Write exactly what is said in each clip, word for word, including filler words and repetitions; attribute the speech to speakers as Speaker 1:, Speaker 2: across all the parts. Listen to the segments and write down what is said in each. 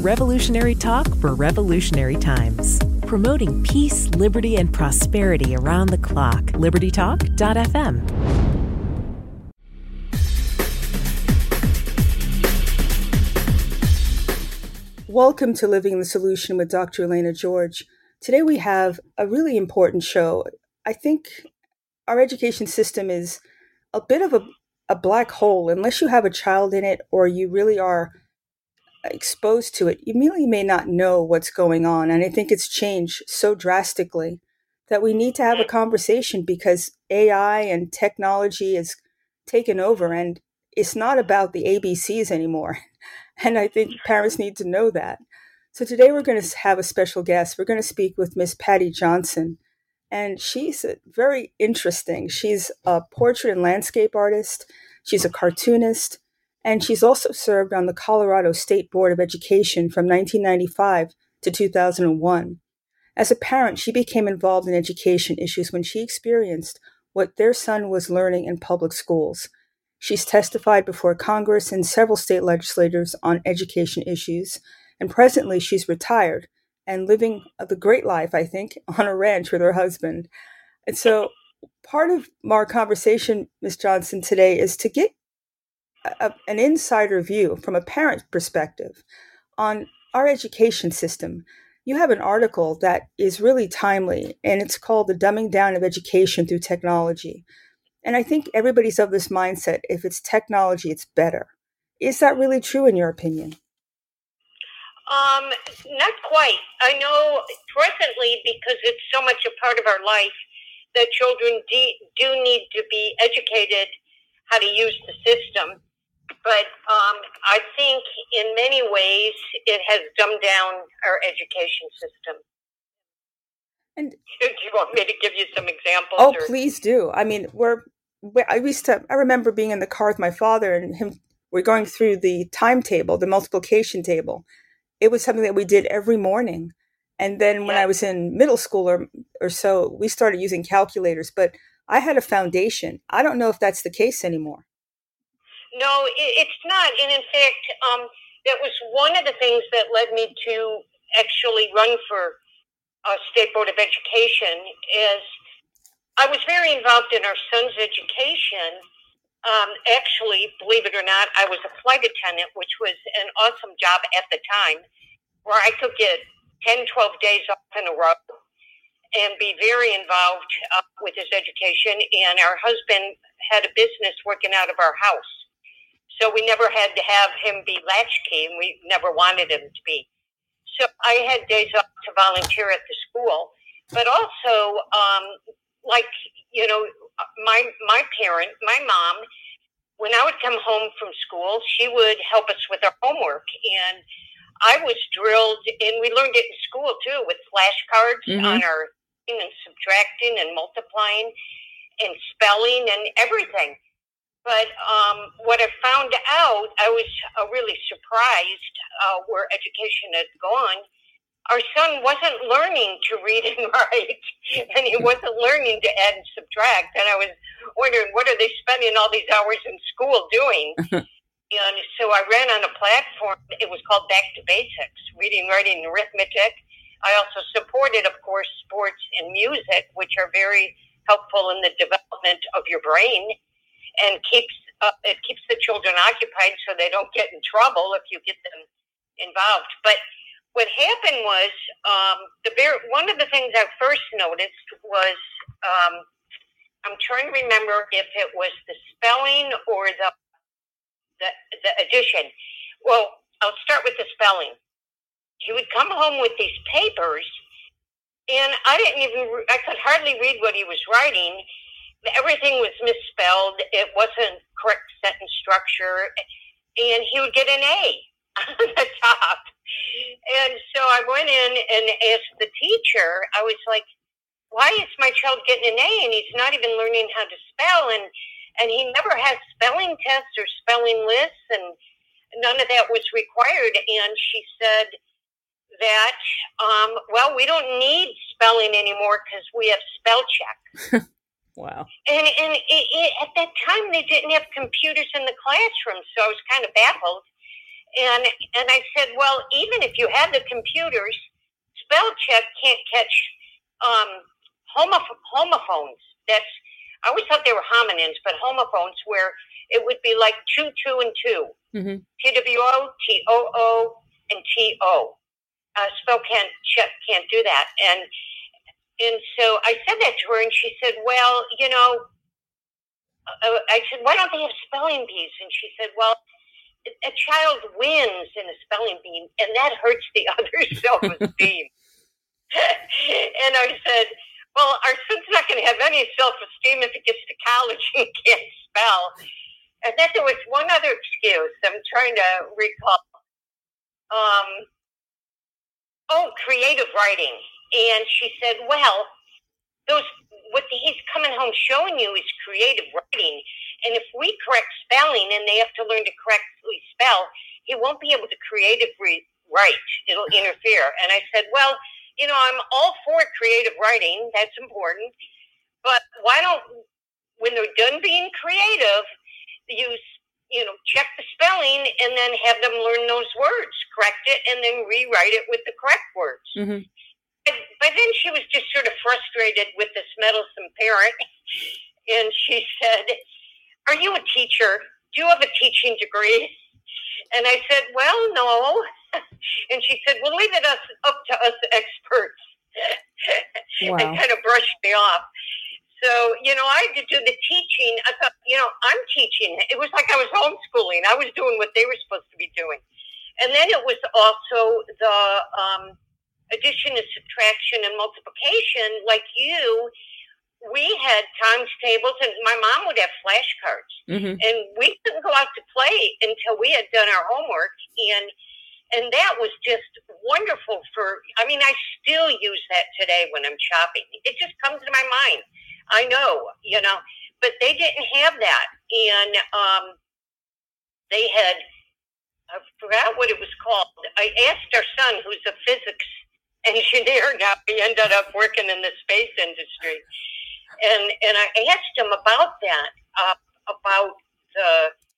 Speaker 1: revolutionary talk for revolutionary times. Promoting peace, liberty, and prosperity around the clock. liberty talk dot f m.
Speaker 2: Welcome to Living the Solution with Doctor Elena George. Today we have a really important show. I think our education system is a bit of a, a black hole. Unless you have a child in it or you really are exposed to it, you really may not know what's going on. And I think it's changed so drastically that we need to have a conversation because A I and technology is taken over and it's not about the A B Cs anymore. And I think parents need to know that. So today we're going to have a special guest. We're going to speak with Miss Patty Johnson. And she's very interesting. She's a portrait and landscape artist. She's a cartoonist. And she's also served on the Colorado State Board of Education from nineteen ninety-five to two thousand one. As a parent, she became involved in education issues when she experienced what their son was learning in public schools. She's testified before Congress and several state legislators on education issues, and presently she's retired and living the great life, I think, on a ranch with her husband. And so part of our conversation, Miz Johnson, today is to get a, an insider view from a parent perspective on our education system. You have an article that is really timely, and it's called The Dumbing Down of Education Through Technology. And I think everybody's of this mindset, if it's technology, it's better. Is that really true in your opinion?
Speaker 3: Um, not quite. I know presently, because it's so much a part of our life, that children de- do need to be educated how to use the system. But um, I think in many ways it has dumbed down our education system. And do you want me to give you some examples?
Speaker 2: Oh,
Speaker 3: or?
Speaker 2: Please do. I mean, we're I used to. I remember being in the car with my father and him. We're going through the timetable, the multiplication table. It was something that we did every morning. And then when
Speaker 3: yes.
Speaker 2: I was in middle school or or so, we started using calculators. But I had a foundation. I don't know if that's the case anymore.
Speaker 3: No, it, it's not. And in fact, um, that was one of the things that led me to actually run for uh, State Board of Education. Is I was very involved in our son's education. Um, actually, believe it or not, I was a flight attendant, which was an awesome job at the time, where I could get ten, twelve days off in a row and be very involved uh, with his education. And our husband had a business working out of our house. So we never had to have him be latchkey, and we never wanted him to be. So I had days off to volunteer at the school, but also, um, like, you know, my my parent, my mom, when I would come home from school, she would help us with our homework. And I was drilled, and we learned it in school too, with flashcards mm-hmm. on our and subtracting and multiplying and spelling and everything. But um, what I found out, I was uh, really surprised uh, where education had gone. Our son wasn't learning to read and write, and he wasn't learning to add and subtract. And I was wondering, what are they spending all these hours in school doing? And so I ran on a platform. It was called Back to Basics, reading, writing, and arithmetic. I also supported, of course, sports and music, which are very helpful in the development of your brain, and keeps uh, it keeps the children occupied so they don't get in trouble if you get them involved. But what happened was, um, the very, one of the things I first noticed was, um, I'm trying to remember if it was the spelling or the, the the addition. Well, I'll start with the spelling. He would come home with these papers, and I didn't even, I could hardly read what he was writing. Everything was misspelled. It wasn't correct sentence structure, and he would get an A on the top. And so I went in and asked the teacher, I was like, why is my child getting an A and he's not even learning how to spell? And, and he never had spelling tests or spelling lists, and none of that was required. And she said that, um, well, we don't need spelling anymore because we have spell check.
Speaker 2: Wow.
Speaker 3: And, and it, it, at that time, they didn't have computers in the classroom, so I was kind of baffled. And and I said, well, even if you have the computers, spell check can't catch um, homoph- homophones. That's I always thought they were homonyms, but homophones, where it would be like two, two, and two. Mm-hmm. T W O, T O O, and T O. Uh, spell can't check can't do that. And and so I said that to her, and she said, well, you know, uh, I said, why don't they have spelling bees? And she said, well, a child wins in a spelling bee, and that hurts the other's self-esteem. And I said, well, our son's not going to have any self-esteem if he gets to college and can't spell. And then there was one other excuse I'm trying to recall. Um, oh, creative writing. And she said, well, those what he's coming home showing you is creative writing. And if we correct spelling and they have to learn to correctly spell, he won't be able to creatively write. It'll interfere. And I said, well, you know, I'm all for creative writing. That's important. But why don't, when they're done being creative, you, you know, check the spelling and then have them learn those words, correct it, and then rewrite it with the correct words. Mm-hmm. But, but then she was just sort of frustrated with this meddlesome parent. And she said, are you a teacher? Do you have a teaching degree? And I said, well, no. And she said, well, leave it us, up to us experts. Wow. And kind of brushed me off. So, you know, I had to do the teaching. I thought, you know, I'm teaching. It was like I was homeschooling. I was doing what they were supposed to be doing. And then it was also the um, addition and subtraction and multiplication, like you. We had times tables, and my mom would have flashcards, mm-hmm. and we couldn't go out to play until we had done our homework, and and that was just wonderful for, I mean, I still use that today when I'm shopping. It just comes to my mind. I know, you know, but they didn't have that, and um, they had, I forgot what it was called. I asked our son, who's a physics engineer now, he ended up working in the space industry. And and I asked him about that, uh, about the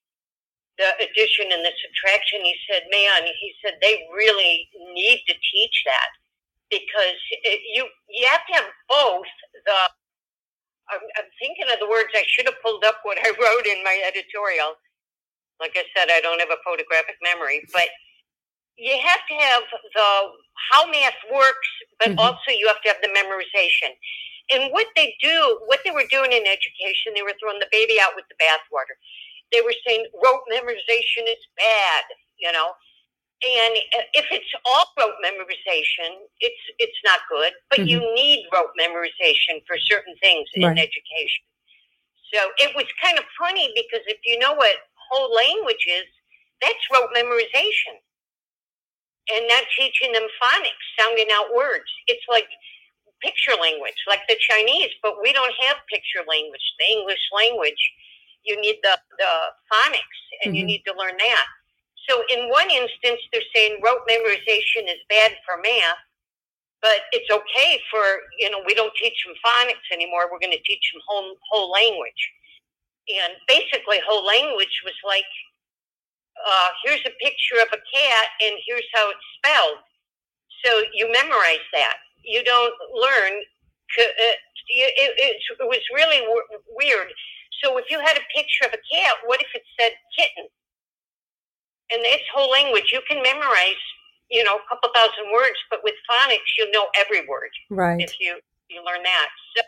Speaker 3: the addition and the subtraction. He said, man, he said, they really need to teach that because it, you you have to have both the, I'm, I'm thinking of the words, I should have pulled up what I wrote in my editorial. Like I said, I don't have a photographic memory, but you have to have the how math works, but mm-hmm. also you have to have the memorization. And what they do, what they were doing in education, they were throwing the baby out with the bathwater. They were saying rote memorization is bad, you know. And if it's all rote memorization, it's it's not good. But mm-hmm. you need rote memorization for certain things right. in education. So it was kind of funny because if you know what whole language is, that's rote memorization. And not teaching them phonics, sounding out words. It's like picture language, like the Chinese, but we don't have picture language. The English language, you need the, the phonics, and mm-hmm. you need to learn that. So in one instance, they're saying rote memorization is bad for math, but it's okay for, you know, we don't teach them phonics anymore. We're going to teach them whole, whole language. And basically, whole language was like, uh, here's a picture of a cat, and here's how it's spelled. So you memorize that. You don't learn. Uh, it, it, it was really w- weird. So if you had a picture of a cat, what if it said kitten? And it's whole language. You can memorize, you know, a couple thousand words, but with phonics, you know every word.
Speaker 2: Right.
Speaker 3: If you, you learn that. So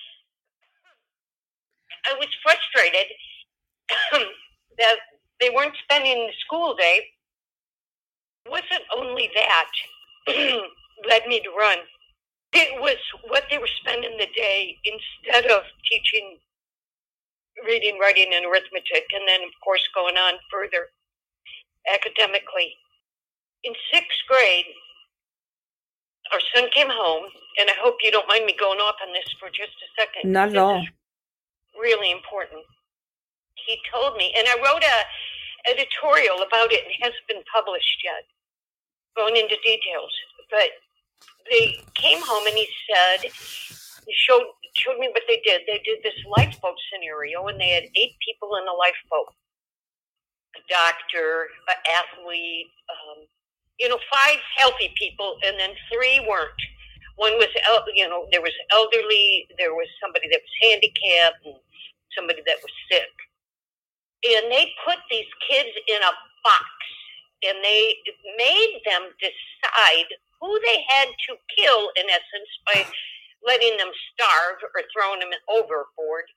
Speaker 3: I was frustrated that they weren't spending the school day. It wasn't only that led me to run. It was what they were spending the day instead of teaching reading, writing, and arithmetic, and then, of course, going on further academically. In sixth grade, our son came home, and I hope you don't mind me going off on this for just a second.
Speaker 2: Not at all.
Speaker 3: Really important. He told me, and I wrote a editorial about it, and it hasn't been published yet, going into details, but they came home and he said, he showed showed me what they did. They did this lifeboat scenario, and they had eight people in a lifeboat. a doctor, an athlete, um, you know, five healthy people, and then three weren't. One was, el- you know, there was elderly, there was somebody that was handicapped, and somebody that was sick. And they put these kids in a box, and they made them decide who they had to kill, in essence, by letting them starve or throwing them overboard.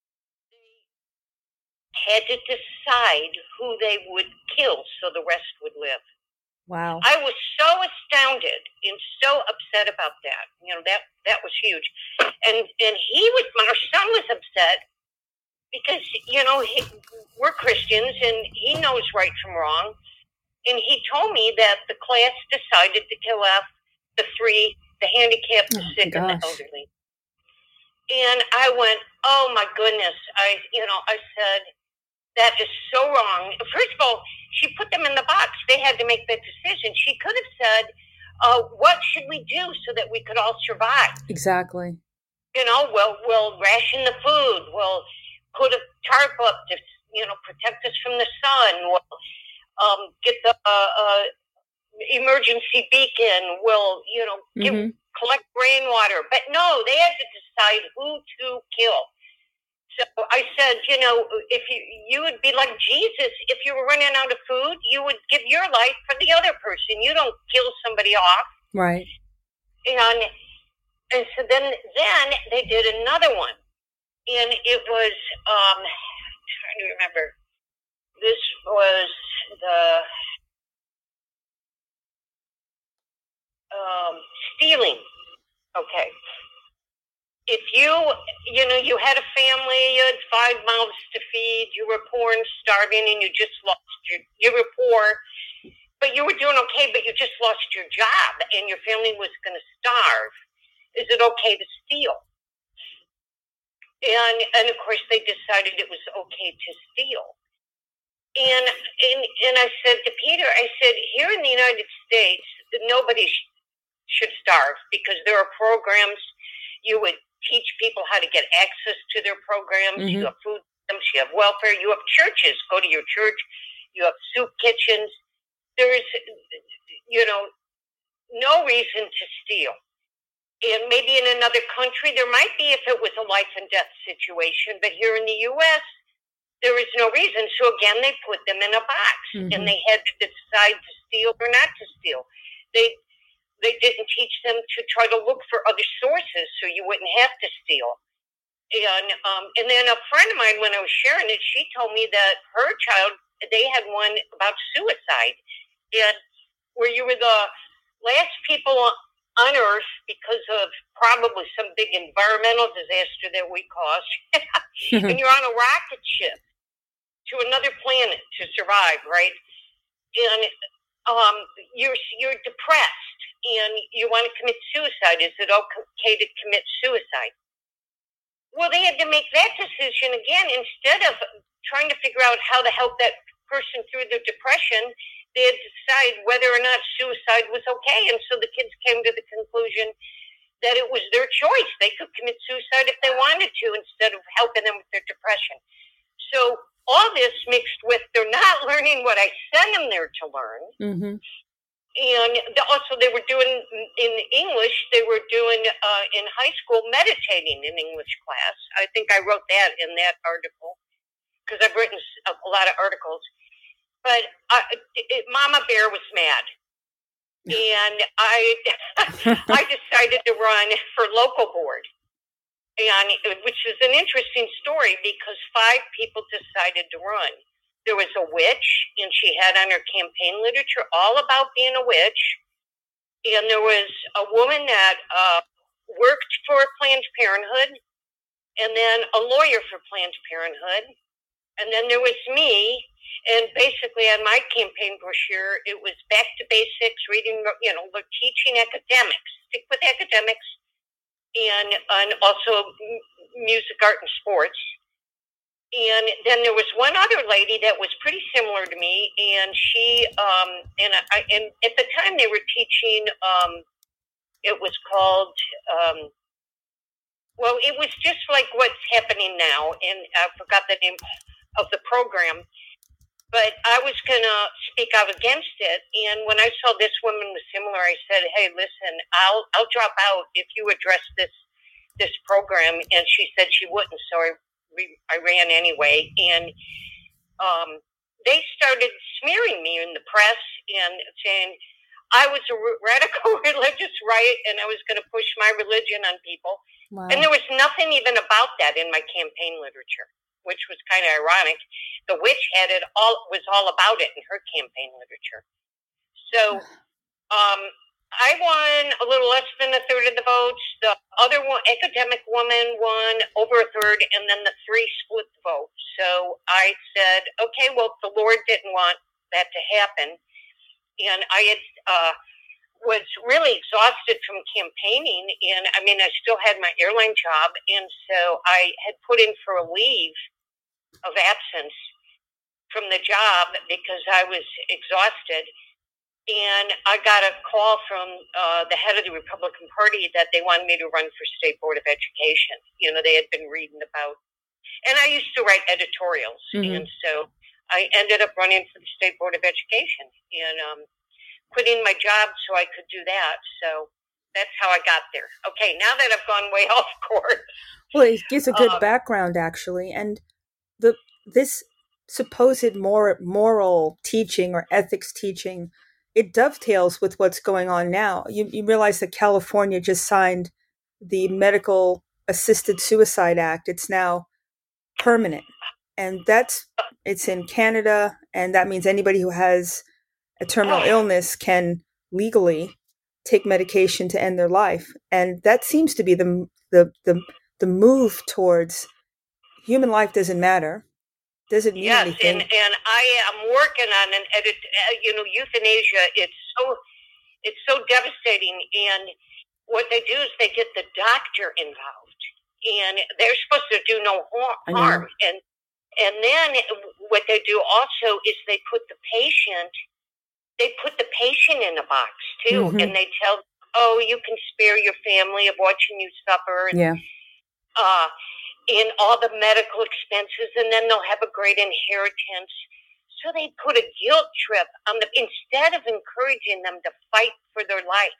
Speaker 3: They had to decide who they would kill so the rest would live.
Speaker 2: Wow.
Speaker 3: I was so astounded and so upset about that. You know, that that was huge. And and he was, our son was upset because, you know, he, we're Christians and he knows right from wrong. And he told me that the class decided to kill off the three, the handicapped, the
Speaker 2: Oh,
Speaker 3: sick, and the
Speaker 2: gosh.
Speaker 3: elderly. And I went, oh my goodness. I, you know, I said, that is so wrong. First of all, she put them in the box. They had to make that decision. She could have said, uh, what should we do so that we could all survive?
Speaker 2: Exactly. You
Speaker 3: know, we'll, we'll ration the food. We'll put a tarp up to, you know, protect us from the sun. We'll um, get the uh, uh, emergency beacon. We'll, you know, give, mm-hmm. collect rainwater. But no, they had to decide who to kill. So I said, you know, if you you would be like Jesus, if you were running out of food, you would give your life for the other person. You don't kill somebody off.
Speaker 2: Right.
Speaker 3: And and so then then they did another one. And it was um I'm trying to remember. This was the um stealing. Okay. If you, you know, you had a family, you had five mouths to feed, you were poor and starving, and you just lost your, you were poor, but you were doing okay, but you just lost your job, and your family was going to starve. Is it okay to steal? And, and of course, they decided it was okay to steal. And, and, and I said to Peter, I said, here in the United States, nobody sh- should starve, because there are programs. You would teach people how to get access to their programs. Mm-hmm. You have food systems, you have welfare, you have churches. Go to your church. You have soup kitchens. There is, you know, no reason to steal. And maybe in another country, there might be if it was a life and death situation. But here in the U S, there is no reason. So again, they put them in a box. Mm-hmm. And they had to decide to steal or not to steal. They They didn't teach them to try to look for other sources so you wouldn't have to steal. And um, and then a friend of mine, when I was sharing it, she told me that her child, they had one about suicide. And where you were the last people on Earth because of probably some big environmental disaster that we caused. And you're on a rocket ship to another planet to survive, right? And um, you're you're depressed. And you want to commit suicide. Is it okay to commit suicide? Well, they had to make that decision again. Instead of trying to figure out how to help that person through their depression, they had to decide whether or not suicide was okay. And so the kids came to the conclusion that it was their choice. They could commit suicide if they wanted to instead of helping them with their depression. So all this mixed with they're not learning what I sent them there to learn. Mm-hmm. And also they were doing, in English, they were doing uh, in high school meditating in English class. I think I wrote that in that article because I've written a, a lot of articles. But I, it, Mama Bear was mad. And I I decided to run for local board, and which is an interesting story because five people decided to run. There was a witch, and she had on her campaign literature all about being a witch. And there was a woman that uh, worked for Planned Parenthood, and then a lawyer for Planned Parenthood. And then there was me, and basically on my campaign brochure, it was back to basics, reading, you know, teaching academics, stick with academics, and, and also music, art, and sports. And then there was one other lady that was pretty similar to me, and she, um, and I, and at the time they were teaching, um, it was called, um, well, it was just like what's happening now, and I forgot the name of the program, but I was going to speak out against it. And when I saw this woman was similar, I said, "Hey, listen, I'll I'll drop out if you address this this program." And she said she wouldn't, so I I ran anyway. And um, they started smearing me in the press and saying I was a radical religious right, and I was going to push my religion on people.
Speaker 2: Wow.
Speaker 3: And there was nothing even about that in my campaign literature, which was kind of ironic. The witch had it all, was all about it in her campaign literature. So um, I won a little less than a third of the votes. The other one, academic woman, won over a third, and then the three split the vote. So I said, okay, well, the Lord didn't want that to happen. And I had uh, was really exhausted from campaigning, and I mean, I still had my airline job, and so I had put in for a leave of absence from the job because I was exhausted. And I got a call from uh, the head of the Republican Party that they wanted me to run for State Board of Education. You know, they had been reading about, and I used to write editorials, mm-hmm. and so I ended up running for the State Board of Education and um, quitting my job so I could do that. So that's how I got there. Okay, now that I've gone way off course.
Speaker 2: Well, it gives a good
Speaker 3: um,
Speaker 2: background, actually. And the this supposed more moral teaching or ethics teaching, it dovetails with what's going on now. You, you realize that California just signed the Medical Assisted Suicide Act. It's now permanent. And that's, it's in Canada, and that means anybody who has a terminal
Speaker 3: oh.
Speaker 2: illness can legally take medication to end their life. And that seems to be the the the, the move towards human life doesn't matter, doesn't mean
Speaker 3: yes,
Speaker 2: anything.
Speaker 3: Yes, and, and I am working on an edit, uh, you know, euthanasia. It's so, it's so devastating. And what they do is they get the doctor involved, and they're supposed to do no harm. And And then what they do also is they put the patient, they put the patient in a box too, mm-hmm. and they tell, oh, you can spare your family of watching you suffer, and,
Speaker 2: yeah.
Speaker 3: uh, in all the medical expenses, and then they'll have a great inheritance. So they put a guilt trip on the, instead of encouraging them to fight for their life.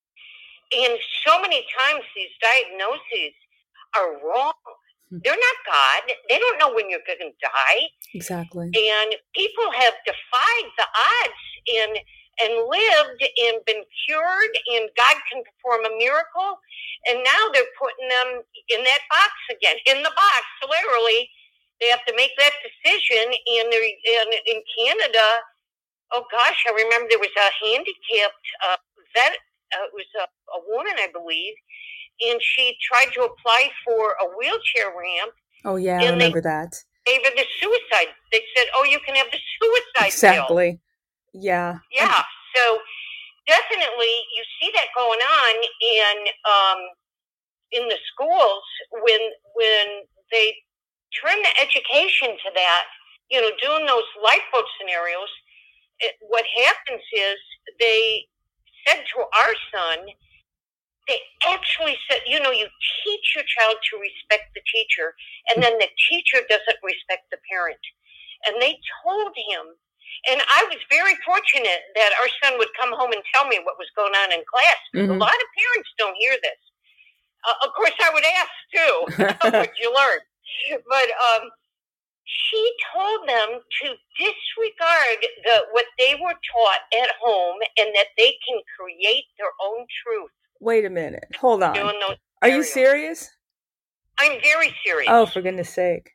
Speaker 3: And so many times these diagnoses are wrong. They're not God. They don't know when you're going to die.
Speaker 2: Exactly.
Speaker 3: And people have defied the odds and and lived and been cured, and God can perform a miracle. And now they're putting them in that box again, in the box, literally. They have to make that decision. And they're in, in Canada, oh gosh, I remember there was a handicapped uh, vet. Uh, it was a, a woman, I believe. And she tried to apply for a wheelchair ramp.
Speaker 2: Oh, yeah, I remember that.
Speaker 3: They gave her the suicide. They said, oh, you can have the suicide
Speaker 2: Exactly.
Speaker 3: bill.
Speaker 2: Yeah.
Speaker 3: Yeah. And so definitely you see that going on in um, in the schools when when they turn the education to that, you know, doing those lifeboat scenarios. It, what happens is they said to our son, they actually said, you know, you teach your child to respect the teacher, and then the teacher doesn't respect the parent. And they told him, and I was very fortunate that our son would come home and tell me what was going on in class, because mm-hmm. a lot of parents don't hear this. Uh, of course, I would ask, too, what you learn. But um, she told them to disregard the what they were taught at home, and that they can create their own truth.
Speaker 2: Wait a minute. Hold on. Are you serious?
Speaker 3: I'm very serious.
Speaker 2: Oh, for goodness sake.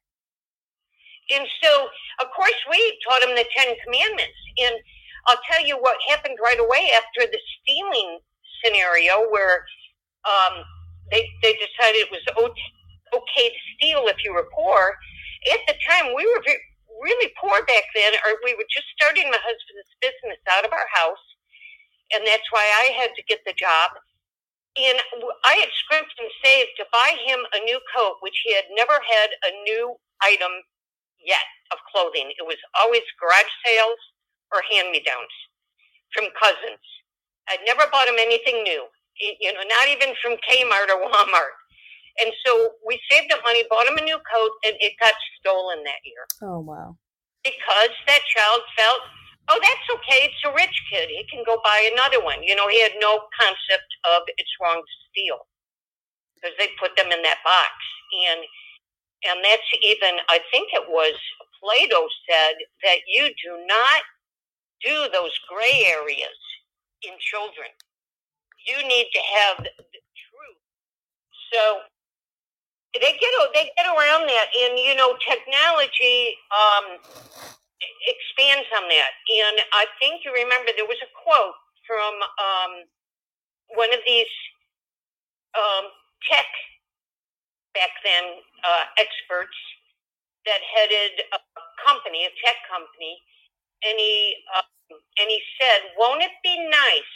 Speaker 3: And so, of course, we taught them the Ten Commandments. And I'll tell you what happened right away after the stealing scenario where um, they, they decided it was okay to steal if you were poor. At the time, we were very, really poor back then, or we were just starting my husband's business out of our house. And that's why I had to get the job. And I had scrimped and saved to buy him a new coat, which he had never had a new item yet of clothing. It was always garage sales or hand-me-downs from cousins. I'd never bought him anything new, you know, not even from Kmart or Walmart. And so we saved up money, bought him a new coat, and it got stolen that year.
Speaker 2: Oh, wow.
Speaker 3: because that child felt, oh, that's okay, it's a rich kid, he can go buy another one. You know, he had no concept of it's wrong to steal, because they put them in that box. And and that's even, I think it was Plato said that you do not do those gray areas in children. You need to have the, the truth. So they get they get around that, and you know, technology um, expands on that. And I think you remember there was a quote from um, one of these um, tech back then uh, experts that headed a company, a tech company, and he um, and he said, "Won't it be nice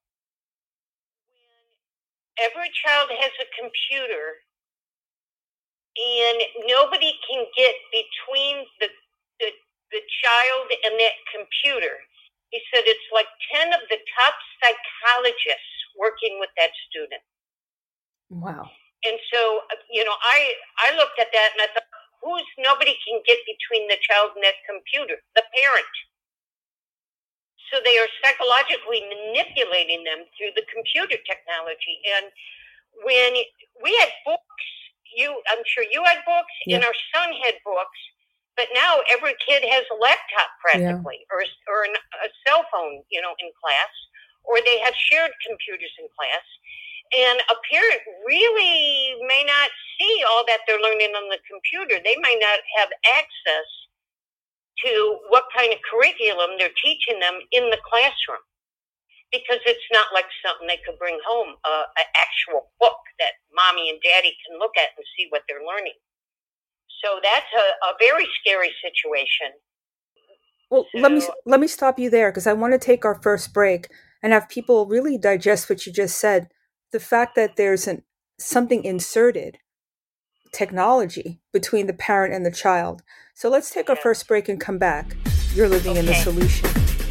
Speaker 3: when every child has a computer and nobody can get between the the, the child and that computer?" He said it's like ten of the top psychologists working with that student.
Speaker 2: Wow.
Speaker 3: And so, you know, I I looked at that and I thought, who's nobody can get between the child and that computer? The parent. So they are psychologically manipulating them through the computer technology. And when we had books, you I'm sure you had books, yeah. and our son had books, but now every kid has a laptop practically, yeah. or or an, a cell phone, you know, in class, or they have shared computers in class. And a parent really may not see all that they're learning on the computer. They might not have access to what kind of curriculum they're teaching them in the classroom, because it's not like something they could bring home, uh, an actual book that mommy and daddy can look at and see what they're learning. So that's a, a very scary situation.
Speaker 2: Well,
Speaker 3: so,
Speaker 2: let me let me stop you there, because I want to take our first break and have people really digest what you just said. The fact that there's an, something inserted, technology, between the parent and the child. So let's take our first break and come back. You're living okay. in the solution.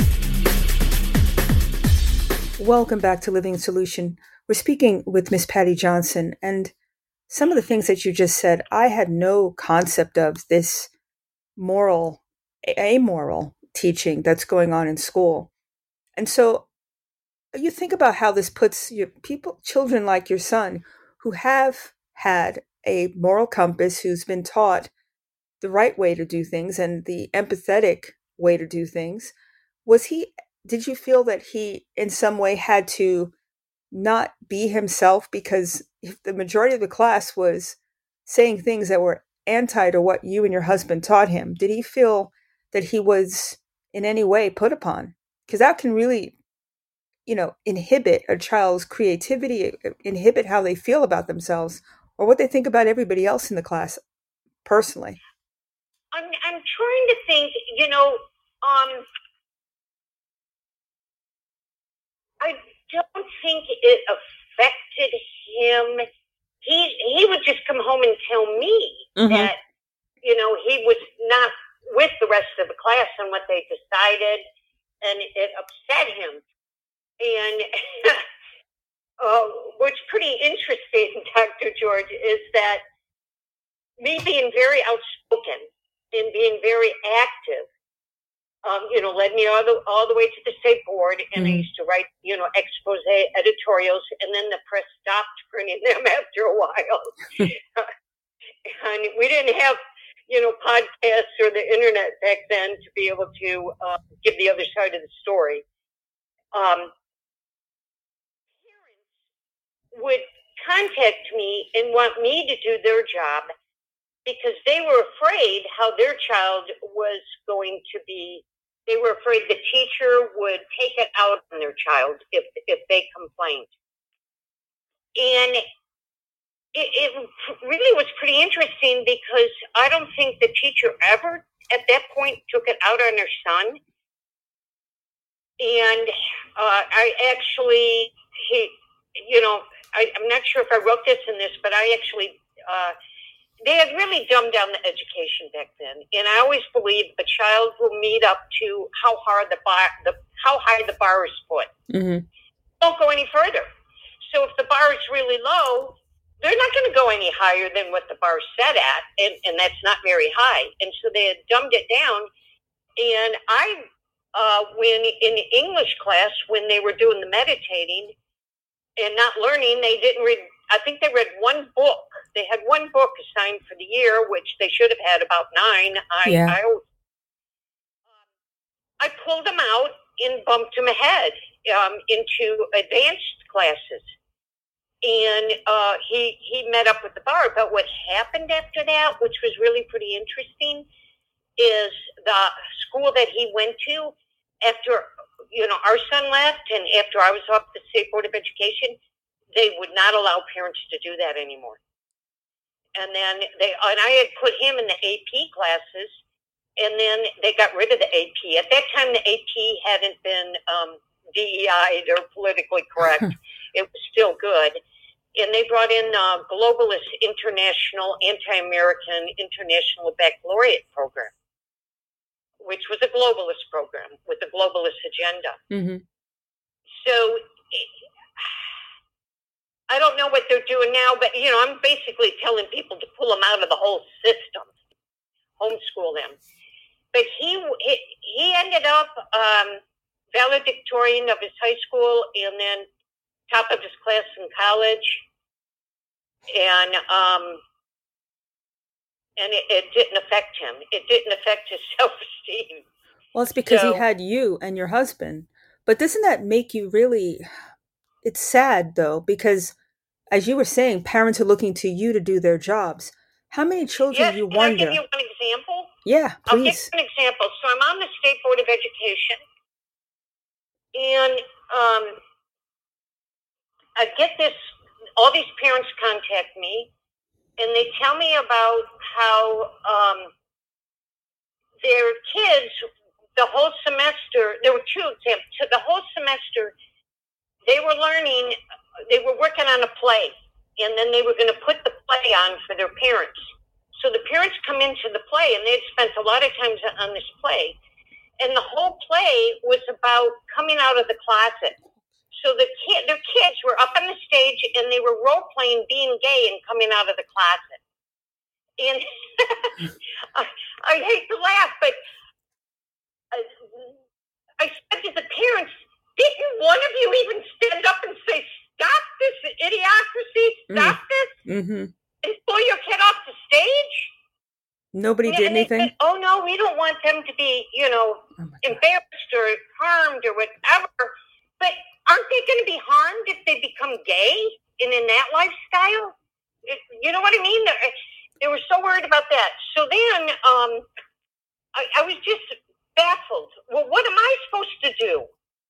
Speaker 2: Welcome back to Living Solution. We're speaking with Miss Patty Johnson, and some of the things that you just said, I had no concept of this moral, amoral teaching that's going on in school. And so you think about how this puts your people, children like your son, who have had a moral compass, who's been taught the right way to do things and the empathetic way to do things. Was he, did you feel that he in some way had to not be himself, because if the majority of the class was saying things that were anti to what you and your husband taught him? Did he feel that he was in any way put upon? Because that can really, you know, inhibit a child's creativity, inhibit how they feel about themselves or what they think about everybody else in the class, personally.
Speaker 3: I'm I'm trying to think, you know, um, I don't think it affected him. He he would just come home and tell me mm-hmm. that, you know, he was not with the rest of the class on what they decided, and it upset him. And uh, what's pretty interesting, Doctor George, is that me being very outspoken and being very active, um, you know, led me all the all the way to the state board, and mm-hmm. I used to write, you know, expose editorials, and then the press stopped printing them after a while. And we didn't have, you know, podcasts or the internet back then to be able to uh, give the other side of the story. Um, would contact me and want me to do their job because they were afraid how their child was going to be. They were afraid the teacher would take it out on their child if if they complained. And it, it really was pretty interesting because I don't think the teacher ever at that point took it out on her son. And uh, I actually, he, you know, I, I'm not sure if I wrote this in this, but I actually, uh, they had really dumbed down the education back then. And I always believe a child will meet up to how hard the bar, the how high the bar is put. Mm-hmm. Don't go any further. So if the bar is really low, they're not going to go any higher than what the bar is set at, and, and that's not very high. And so they had dumbed it down. And I, uh, when in English class, when they were doing the meditating and not learning, they didn't read, I think they read one book. They had one book assigned for the year, which they should have had about nine. I,
Speaker 2: Yeah.
Speaker 3: I, I pulled them out and bumped them ahead um, into advanced classes. And uh, he he met up with the bar. But what happened after that, which was really pretty interesting, is the school that he went to after, you know, our son left and after I was off the State Board of Education, they would not allow parents to do that anymore. And then they, and I had put him in the A P classes, and then they got rid of the A P. At that time, the A P hadn't been um, D E I'd or politically correct. It was still good. And they brought in uh, Globalist International, Anti-American International Baccalaureate program, which was a globalist program with a globalist agenda.
Speaker 2: Mm-hmm.
Speaker 3: So I don't know what they're doing now, but, you know, I'm basically telling people to pull them out of the whole system, homeschool them. But he he, he ended up um, valedictorian of his high school and then top of his class in college. And um, and it, it didn't affect him. It didn't affect his self-esteem.
Speaker 2: Well, it's because
Speaker 3: So-
Speaker 2: he had you and your husband. But doesn't that make you really... It's sad, though, because, as you were saying, parents are looking to you to do their jobs. How many children
Speaker 3: Yes,
Speaker 2: you
Speaker 3: can I
Speaker 2: wonder?
Speaker 3: give you one example?
Speaker 2: Yeah,
Speaker 3: I'll give
Speaker 2: please.
Speaker 3: you an example. So I'm on the State Board of Education, and um, I get this, all these parents contact me, and they tell me about how um, their kids, the whole semester, there were two examples, so the whole semester, they were learning, they were working on a play, and then they were going to put the play on for their parents. So the parents come into the play, and they'd spent a lot of times on this play, and the whole play was about coming out of the closet. So the kid, their kids were up on the stage, and they were role-playing being gay and coming out of the closet. And I, I hate to laugh, but I, I said to the parents, didn't one of you even stand up and say, stop this idiocracy, stop
Speaker 2: Mm.
Speaker 3: this,
Speaker 2: Mm-hmm.
Speaker 3: and pull your kid off the stage?
Speaker 2: Nobody
Speaker 3: And
Speaker 2: did
Speaker 3: they
Speaker 2: anything?
Speaker 3: said, oh, no, we don't want them to be, you know,
Speaker 2: Oh, my God.
Speaker 3: embarrassed or harmed or whatever. But aren't they going to be harmed if they become gay and in that lifestyle? It, you know what I mean? They, they were so worried about that. So then um, I, I was just baffled. Well, what am I supposed to do?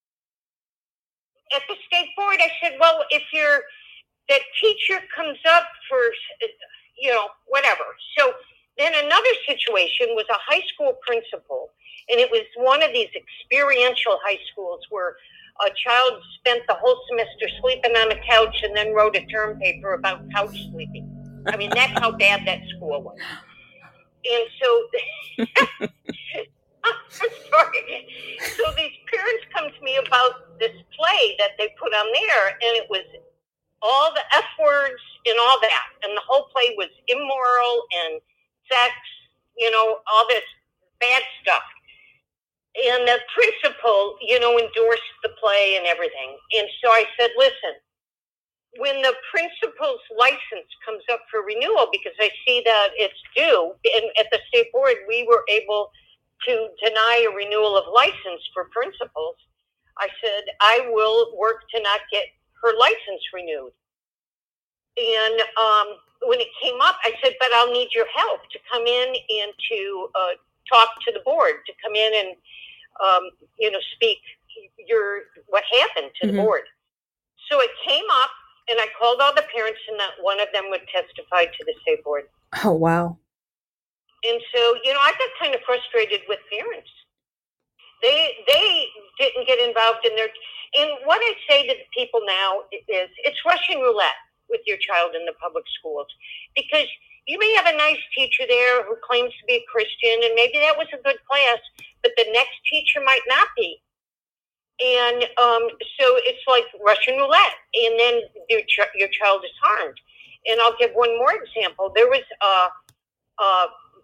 Speaker 3: At the state board, I said, well, if you're, that teacher comes up for, you know, whatever. So then another situation was a high school principal, and it was one of these experiential high schools where a child spent the whole semester sleeping on a couch and then wrote a term paper about couch sleeping. I mean, that's how bad that school was. And so, I'm sorry. So these parents come to me about this play that they put on there, and it was all the F words and all that. And the whole play was immoral and sex, you know, all this bad stuff. And the principal, you know, endorsed the play and everything. And so I said, listen, when the principal's license comes up for renewal, because I see that it's due, and at the state board, we were able to deny a renewal of license for principals. I said, I will work to not get her license renewed. And um, when it came up, I said, but I'll need your help to come in and to uh, talk to the board, to come in and, um, you know, speak your what happened to
Speaker 2: Mm-hmm.
Speaker 3: the board. So it came up, and I called all the parents, and not one of them would testify to the state board.
Speaker 2: Oh, wow.
Speaker 3: And so, you know, I got kind of frustrated with parents. They they didn't get involved in their. And what I say to the people now is, it's Russian roulette with your child in the public schools, because you may have a nice teacher there who claims to be a Christian, and maybe that was a good class, but the next teacher might not be. And um, so it's like Russian roulette, and then your ch- your child is harmed. And I'll give one more example. There was a, a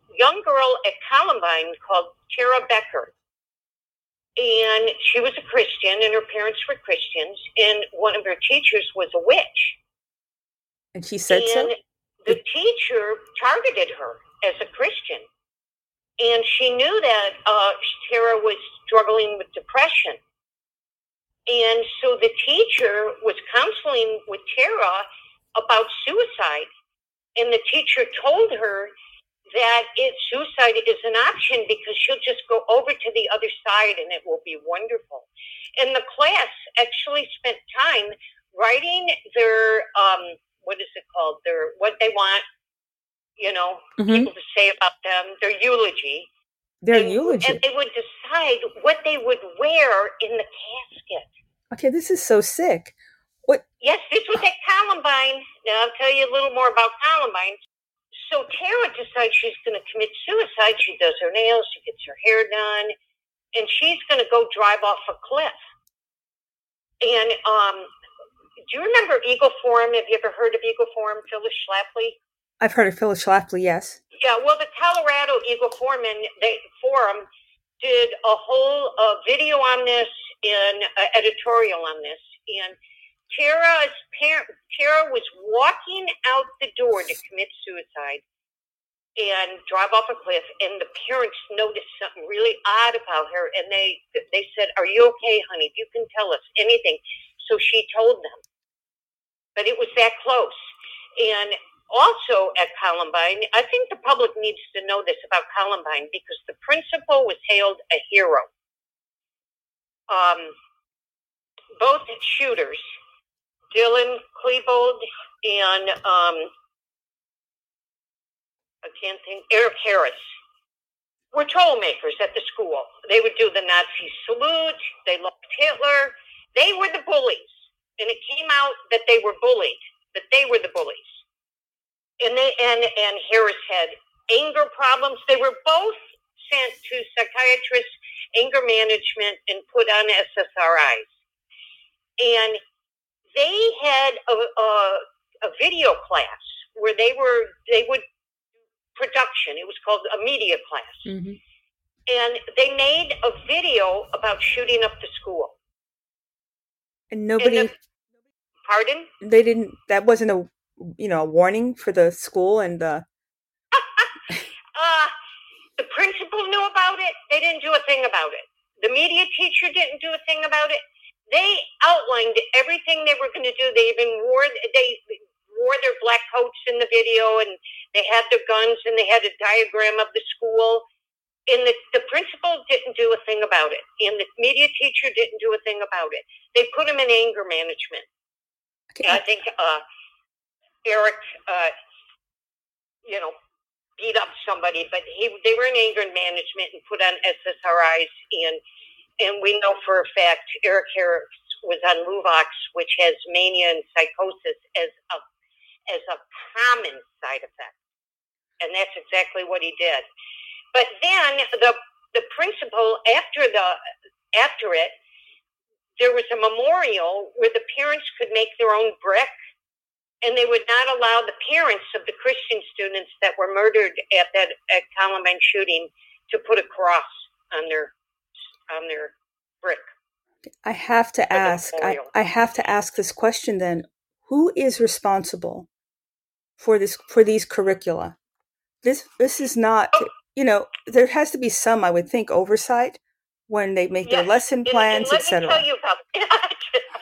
Speaker 3: young girl at Columbine called Tara Becker. And she was a Christian, and her parents were Christians, and one of her teachers was a witch.
Speaker 2: And she said
Speaker 3: and
Speaker 2: so?
Speaker 3: The teacher targeted her as a Christian. And she knew that uh, Tara was struggling with depression. And so the teacher was counseling with Tara about suicide. And the teacher told her that it, suicide is an option because she'll just go over to the other side and it will be wonderful. And the class actually spent time writing their, um, what is it called? Their, what they want, you know, mm-hmm. people to say about them, their eulogy.
Speaker 2: Their
Speaker 3: and,
Speaker 2: eulogy.
Speaker 3: And they would decide what they would wear in the casket.
Speaker 2: Okay, this is so sick. What?
Speaker 3: Yes, this was at Columbine. Now I'll tell you a little more about Columbine. So Tara decides she's going to commit suicide. She does her nails, she gets her hair done, and she's going to go drive off a cliff. And um, do you remember Eagle Forum? Have you ever heard of Eagle Forum, Phyllis Schlafly?
Speaker 2: I've heard of Phyllis Schlafly, yes.
Speaker 3: Yeah, well, the Colorado Eagle Forum, they, Forum did a whole uh, video on this and uh, editorial on this. And Tara's parent, Tara was walking out the door to commit suicide and drive off a cliff, and the parents noticed something really odd about her, and they they said, "Are you okay, honey? You can tell us anything." So she told them, but it was that close. And also at Columbine, I think the public needs to know this about Columbine because the principal was hailed a hero. Um, both shooters, Dylan Klebold and um, I can't think, Eric Harris, were trollmakers at the school. They would do the Nazi salute. They loved Hitler. They were the bullies. And it came out that they were bullied, that they were the bullies. And they and, and Harris had anger problems. They were both sent to psychiatrists, anger management, and put on S S R Is. And they had a, a, a video class where they were, they would production. It was called a media class. Mm-hmm. And they made a video about shooting up the school.
Speaker 2: And nobody...
Speaker 3: And the, pardon?
Speaker 2: They didn't... That wasn't a, you know, a warning for the school and the...
Speaker 3: uh, the principal knew about it. They didn't do a thing about it. The media teacher didn't do a thing about it. They outlined everything they were going to do. They even wore... They wore their black coats in the video, and they had their guns, and they had a diagram of the school. And the, the principal didn't do a thing about it. And the media teacher didn't do a thing about it. They put him in anger management. Okay. I think uh, Eric, uh, you know, beat up somebody, but he they were in anger management and put on S S R Is. And, and we know for a fact Eric Harris was on Luvox, which has mania and psychosis as a as a common side effect. And that's exactly what he did. But then the the principal, after the after it, there was a memorial where the parents could make their own brick, and they would not allow the parents of the Christian students that were murdered at that at Columbine shooting to put a cross on their on their brick.
Speaker 2: I have to ask, I, I have to ask this question then. Who is responsible for this, for these curricula? This, this is not, you know, there has to be some, I would think, oversight when they make yes. their lesson plans, et cetera.
Speaker 3: Let me tell you about that.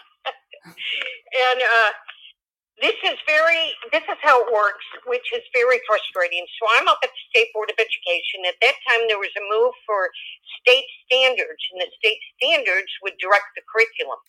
Speaker 3: And uh, this is very, this is how it works, which is very frustrating. So I'm up at the State Board of Education. At that time, there was a move for state standards, and the state standards would direct the curriculum.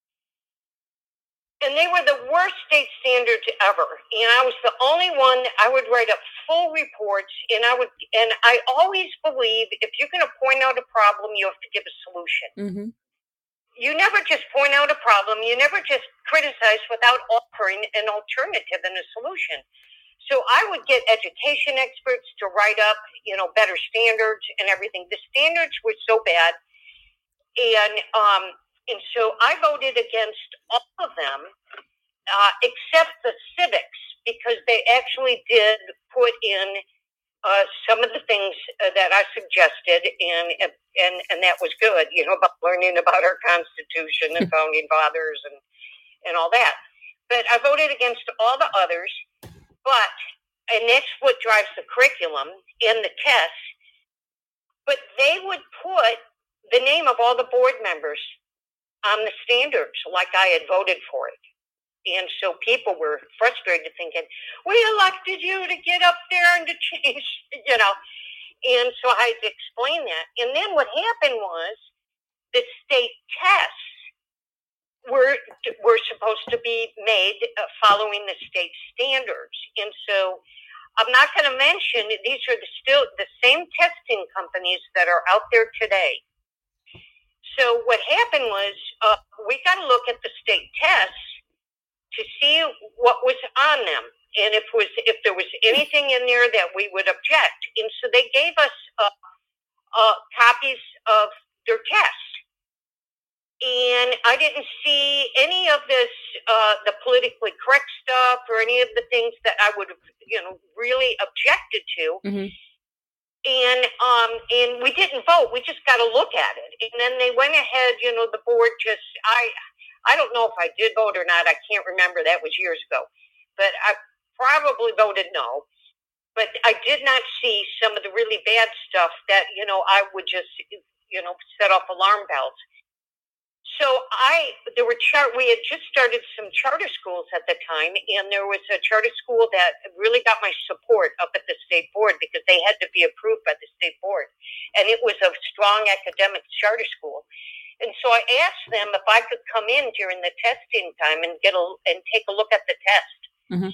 Speaker 3: And they were the worst state standards ever. And I was the only one. I would write up full reports, and I would, and I always believe if you're going to point out a problem, you have to give a solution. Mm-hmm. You never just point out a problem. You never just criticize without offering an alternative and a solution. So I would get education experts to write up, you know, better standards and everything. The standards were so bad, and um. And so I voted against all of them, uh, except the civics, because they actually did put in uh, some of the things uh, that I suggested, and and and that was good, you know, about learning about our Constitution and founding fathers and and all that. But I voted against all the others. But and that's what drives the curriculum and the tests. But they would put the name of all the board members on the standards, like I had voted for it. And so people were frustrated, thinking, we elected you to get up there and to change, you know. And so I had to explain that. And then what happened was the state tests were were supposed to be made uh, following the state standards. And so I'm not going to mention, these are the, still the same testing companies that are out there today. So what happened was uh, we got to look at the state tests to see what was on them, and if was if there was anything in there that we would object. And so they gave us uh, uh, copies of their tests, and I didn't see any of this, uh, the politically correct stuff, or any of the things that I would have, you know, really objected to. Mm-hmm. And um, and we didn't vote. We just got to look at it. And then they went ahead. You know, the board just I. I don't know if I did vote or not. I can't remember. That was years ago. But I probably voted no. But I did not see some of the really bad stuff that, you know, I would just, you know, set off alarm bells. So I, there were, char- we had just started some charter schools at the time, and there was a charter school that really got my support up at the state board because they had to be approved by the state board. And it was a strong academic charter school. And so I asked them if I could come in during the testing time and get a and take a look at the test. Mm-hmm.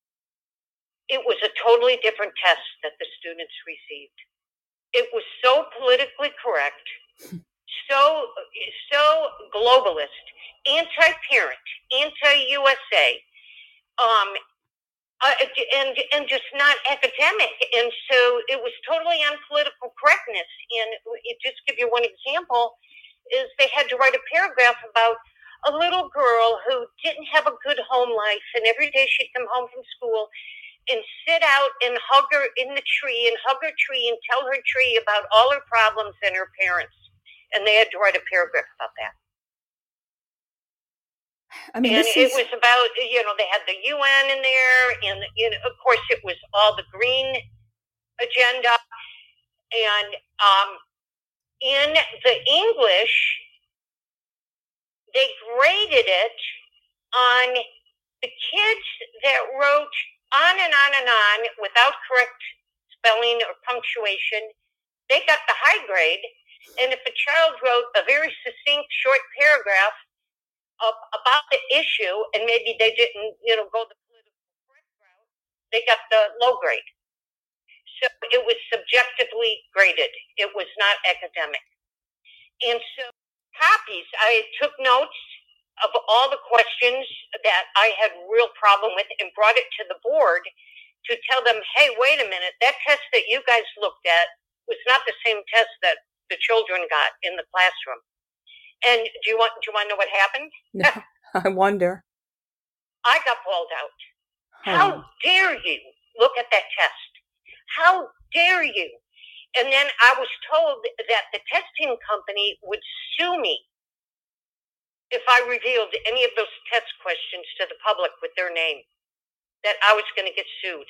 Speaker 3: It was a totally different test that the students received. It was so politically correct, so so globalist, anti-parent, anti-U S A, um, uh, and and just not academic. And so it was totally on political correctness. And it, just give you one example. Is they had to write a paragraph about a little girl who didn't have a good home life, and every day she'd come home from school and sit out and hug her in the tree and hug her tree and tell her tree about all her problems and her parents. And they had to write a paragraph about that. I mean, and it is... was about, you know, they had the U N in there, and, you know, of course, it was all the green agenda. And, um, in the English, they graded it on the kids that wrote on and on and on without correct spelling or punctuation. They got the high grade. And if a child wrote a very succinct, short paragraph of, about the issue, and maybe they didn't, you know, go the political correct route, they got the low grade. So it was subjectively graded. It was not academic. And so copies, I took notes of all the questions that I had real problem with and brought it to the board to tell them, hey, wait a minute, that test that you guys looked at was not the same test that the children got in the classroom. And do you want do you want to know what happened?
Speaker 2: No, I wonder.
Speaker 3: I got bawled out. Oh. How dare you look at that test? How dare you? And then I was told that the testing company would sue me if I revealed any of those test questions to the public with their name, that I was going to get sued.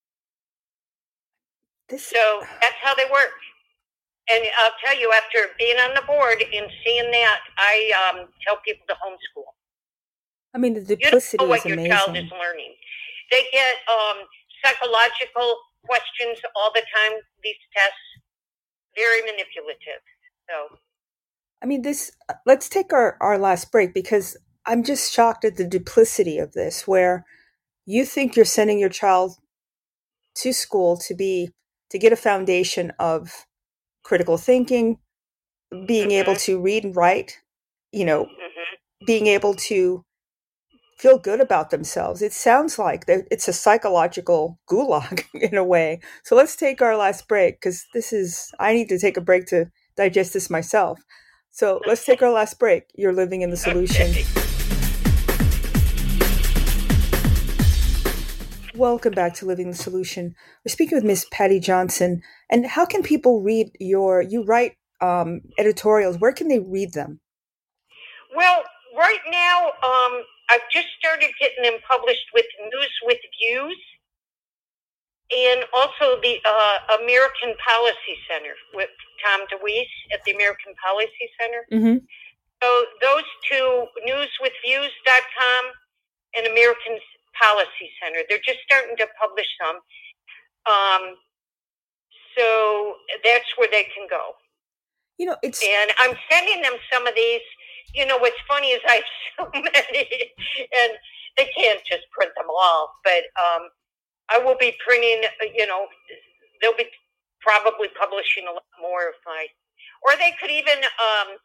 Speaker 3: This... So that's how they work. And I'll tell you, after being on the board and seeing that, I um, tell people to homeschool.
Speaker 2: I mean, the duplicity
Speaker 3: you know what
Speaker 2: is amazing.
Speaker 3: Your child is learning. They get um, psychological questions all the time, these tests, very manipulative. So,
Speaker 2: I mean, this, let's take our, our last break, because I'm just shocked at the duplicity of this, where you think you're sending your child to school to be, to get a foundation of critical thinking, being mm-hmm. able to read and write, you know, mm-hmm. being able to feel good about themselves. It sounds like it's a psychological gulag in a way. So let's take our last break, because this is, I need to take a break to digest this myself. So let's take our last break. You're living in the solution.
Speaker 3: Okay.
Speaker 2: Welcome back to Living the Solution. We're speaking with Miss Patty Johnson. And how can people read your, you write um, editorials, where can they read them?
Speaker 3: Well, right now, um, I've just started getting them published with News with Views and also the uh, American Policy Center with Tom DeWeese at the American Policy Center.
Speaker 2: Mm-hmm.
Speaker 3: So those two, news with views dot com and American Policy Center, they're just starting to publish some. Um, so that's where they can go.
Speaker 2: You know, it's...
Speaker 3: And I'm sending them some of these. You know, what's funny is I have so many, and they can't just print them all. But um, I will be printing, you know, they'll be probably publishing a lot more of my, or they could even, um,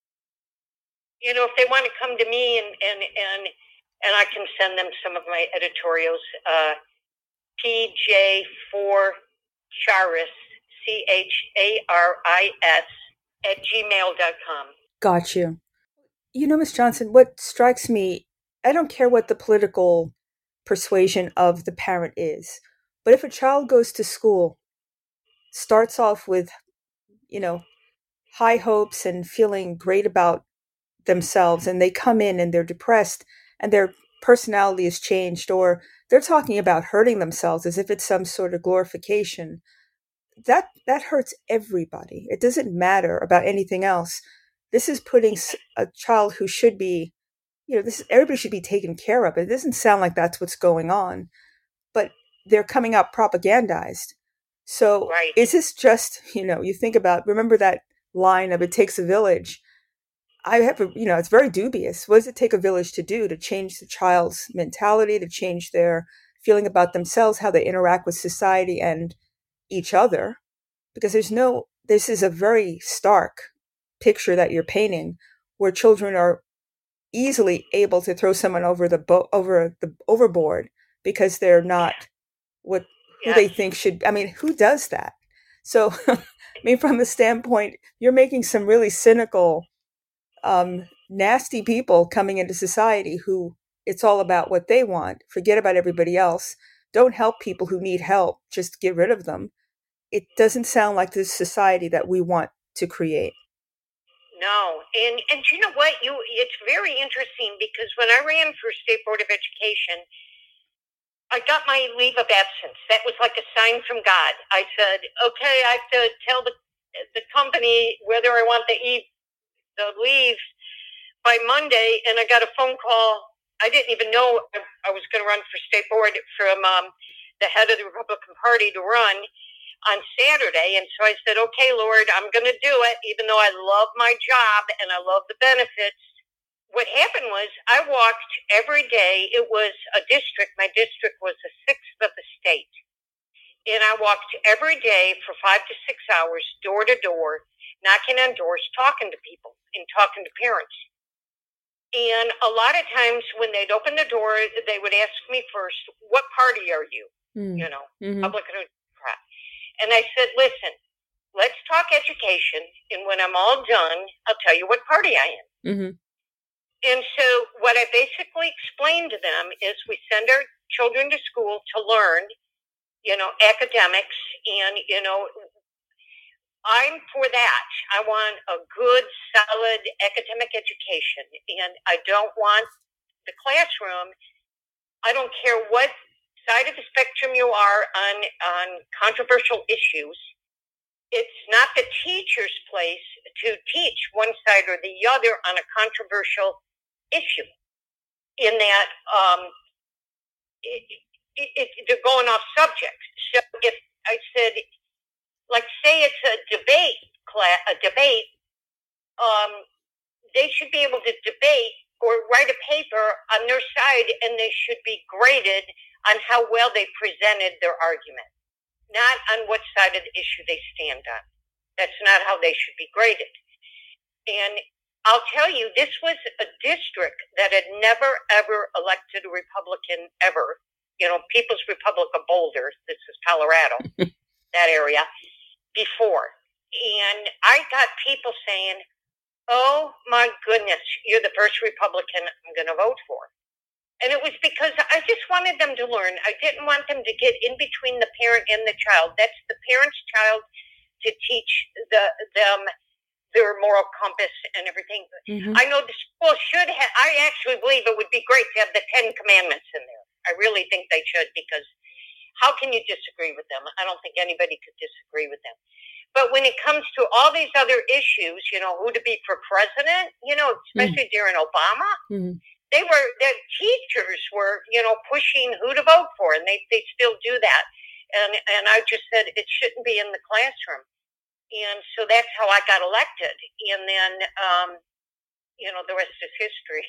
Speaker 3: you know, if they want to come to me and, and, and, and I can send them some of my editorials, uh, P J four Charis, C H A R I S, at gmail dot com.
Speaker 2: Got you. You know, Miz Johnson, what strikes me, I don't care what the political persuasion of the parent is, but if a child goes to school, starts off with, you know, high hopes and feeling great about themselves, and they come in and they're depressed and their personality is changed, or they're talking about hurting themselves as if it's some sort of glorification, that that hurts everybody. It doesn't matter about anything else. This is putting a child who should be, you know, this is, everybody should be taken care of. It doesn't sound like that's what's going on, but they're coming out propagandized. So
Speaker 3: right.
Speaker 2: Is this just, you know, you think about, remember that line of "it takes a village." I have, a, you know, it's very dubious. What does it take a village to do to change the child's mentality, to change their feeling about themselves, how they interact with society and each other? Because there's no, this is a very stark picture that you're painting, where children are easily able to throw someone over the bo- over the overboard because they're not what who
Speaker 3: yes.
Speaker 2: they think should. I mean, who does that? So, I mean, from the standpoint, you're making some really cynical, um, nasty people coming into society who it's all about what they want. Forget about everybody else. Don't help people who need help. Just get rid of them. It doesn't sound like the society that we want to create.
Speaker 3: No, and and you know what? You it's very interesting because when I ran for State Board of Education, I got my leave of absence. That was like a sign from God. I said, okay, I have to tell the the company whether I want the e the leave by Monday, and I got a phone call. I didn't even know I was going to run for State Board from um, the head of the Republican Party to run on Saturday. And so I said, okay, Lord, I'm going to do it, even though I love my job and I love the benefits. What happened was I walked every day. It was a district. My district was a sixth of the state. And I walked every day for five to six hours, door to door, knocking on doors, talking to people and talking to parents. And a lot of times when they'd open the door, they would ask me first, what party are you? Mm. You know, mm-hmm. Republican or Democrat. And I said, listen, let's talk education. And when I'm all done, I'll tell you what party I am. Mm-hmm. And so what I basically explained to them is we send our children to school to learn, you know, academics. And, you know, I'm for that. I want a good, solid academic education. And I don't want the classroom. I don't care what side of the spectrum you are on on controversial issues. It's not the teacher's place to teach one side or the other on a controversial issue. In that, um, it, it, it, they're going off subject. So if I said, like, say it's a debate class, a debate, um, they should be able to debate or write a paper on their side, and they should be graded on how well they presented their argument, not on what side of the issue they stand on. That's not how they should be graded. And I'll tell you, this was a district that had never, ever elected a Republican ever. You know, People's Republic of Boulder, this is Colorado, that area, before. And I got people saying, oh, my goodness, you're the first Republican I'm going to vote for. And it was because I just wanted them to learn. I didn't want them to get in between the parent and the child. That's the parent's child to teach the them their moral compass and everything. Mm-hmm. I know the school should have, I actually believe it would be great to have the Ten Commandments in there. I really think they should, because how can you disagree with them? I don't think anybody could disagree with them. But when it comes to all these other issues, you know, who to be for president, you know, especially mm-hmm. during Obama, mm-hmm. they were, the teachers were, you know, pushing who to vote for, and they, they still do that. And, and I just said it shouldn't be in the classroom. And so that's how I got elected. And then, um, you know, the rest is history.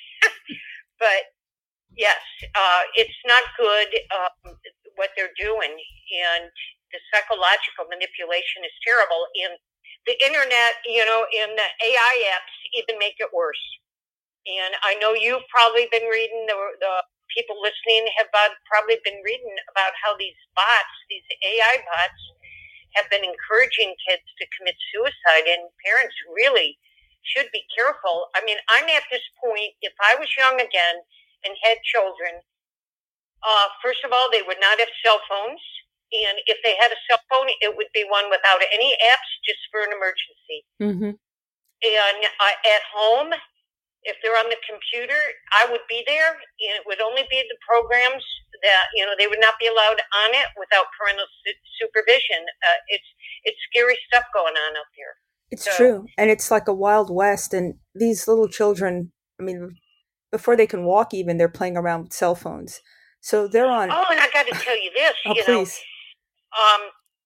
Speaker 3: But yes, uh, it's not good um, what they're doing. And the psychological manipulation is terrible. And the internet, you know, in the A I apps even make it worse. And I know you've probably been reading, the, the people listening have probably been reading about how these bots, these A I bots, have been encouraging kids to commit suicide, and parents really should be careful. I mean, I'm at this point, if I was young again and had children, uh, first of all, they would not have cell phones. And if they had a cell phone, it would be one without any apps, just for an emergency. Mm-hmm. And uh, at home, if they're on the computer, I would be there, and it would only be the programs that, you know, they would not be allowed on it without parental su- supervision. Uh, it's it's scary stuff going on out there.
Speaker 2: It's so true. And it's like a Wild West. And these little children, I mean, before they can walk even, they're playing around with cell phones. So they're on.
Speaker 3: Oh, and I got to tell you this,
Speaker 2: oh,
Speaker 3: you
Speaker 2: please.
Speaker 3: know, um,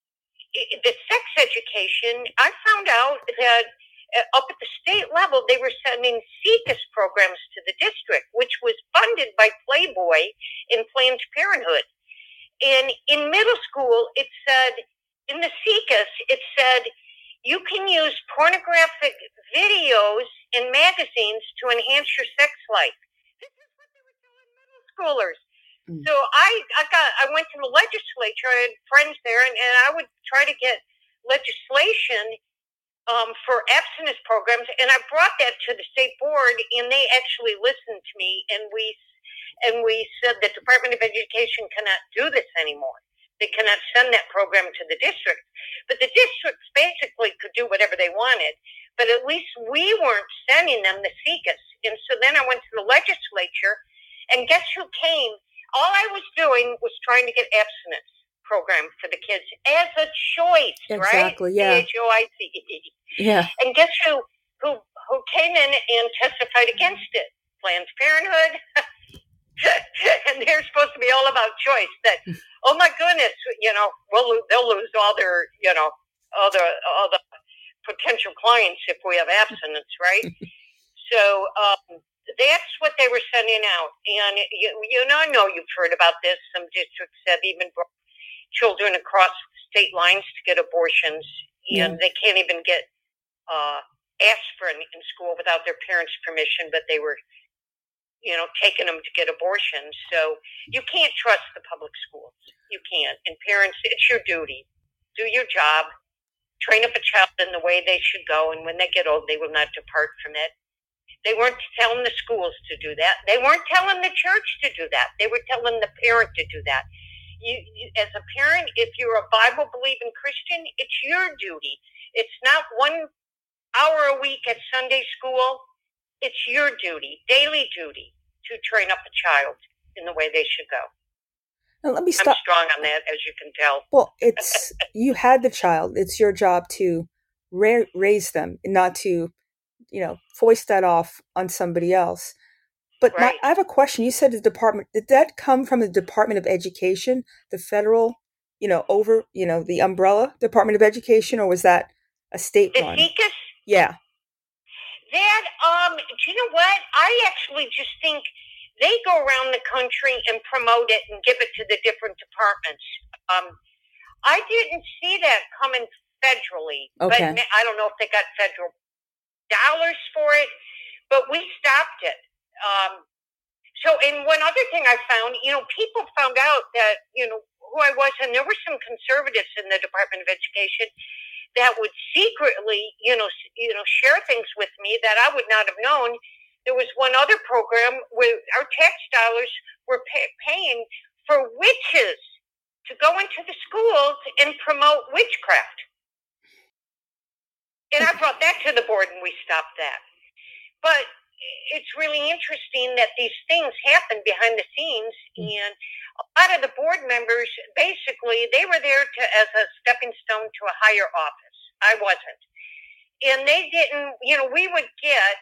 Speaker 3: the sex education, I found out that up at the state level, they were sending SIECUS programs to the district, which was funded by Playboy and Planned Parenthood. And in middle school, it said, in the SIECUS, it said, you can use pornographic videos in magazines to enhance your sex life. This is what they were telling middle schoolers. Mm. So I, I got, I went to the legislature. I had friends there, and, and I would try to get legislation Um, for abstinence programs, and I brought that to the state board, and they actually listened to me, and we and we said the Department of Education cannot do this anymore. They cannot send that program to the district. But the districts basically could do whatever they wanted, but at least we weren't sending them the SIECUS. And so then I went to the legislature, and guess who came? All I was doing was trying to get abstinence program for the kids as a choice,
Speaker 2: exactly,
Speaker 3: right?
Speaker 2: Yeah.
Speaker 3: C H O I C E.
Speaker 2: Yeah.
Speaker 3: And guess who, who who came in and testified against it? Planned Parenthood. And they're supposed to be all about choice. That, oh my goodness, you know, we'll they'll lose all their, you know, all the all the potential clients if we have abstinence, right? So um, that's what they were sending out. And you, you know, I know you've heard about this. Some districts have even brought children across state lines to get abortions, and yeah. they can't even get uh, aspirin in school without their parents' permission, but they were, you know, taking them to get abortions. So you can't trust the public schools. You can't. And parents, it's your duty. Do your job. Train up a child in the way they should go, and when they get old, they will not depart from it. They weren't telling the schools to do that. They weren't telling the church to do that. They were telling the parent to do that. You, you, as a parent, if you're a Bible-believing Christian, it's your duty. It's not one hour a week at Sunday school. It's your duty, daily duty, to train up a child in the way they should go.
Speaker 2: Now, let me stop.
Speaker 3: I'm strong on that, as you can tell.
Speaker 2: Well, it's you had the child. It's your job to ra- raise them, not to, you know, foist that off on somebody else. But
Speaker 3: right.
Speaker 2: my, I have a question. You said the department, did that come from the Department of Education, the federal, you know, over, you know, the umbrella Department of Education, or was that a state
Speaker 3: the
Speaker 2: one?
Speaker 3: The SIECUS?
Speaker 2: Yeah.
Speaker 3: That, um, do you know what? I actually just think they go around the country and promote it and give it to the different departments. Um, I didn't see that coming federally.
Speaker 2: Okay.
Speaker 3: But I don't know if they got federal dollars for it, but we stopped it. Um, so, and one other thing I found, you know, people found out that, you know, who I was, and there were some conservatives in the Department of Education that would secretly, you know, you know, share things with me that I would not have known, there was one other program where our tax dollars were pay, paying for witches to go into the schools and promote witchcraft. And I brought that to the board and we stopped that. But it's really interesting that these things happen behind the scenes, and a lot of the board members, basically, they were there to as a stepping stone to a higher office. I wasn't. And they didn't, you know, we would get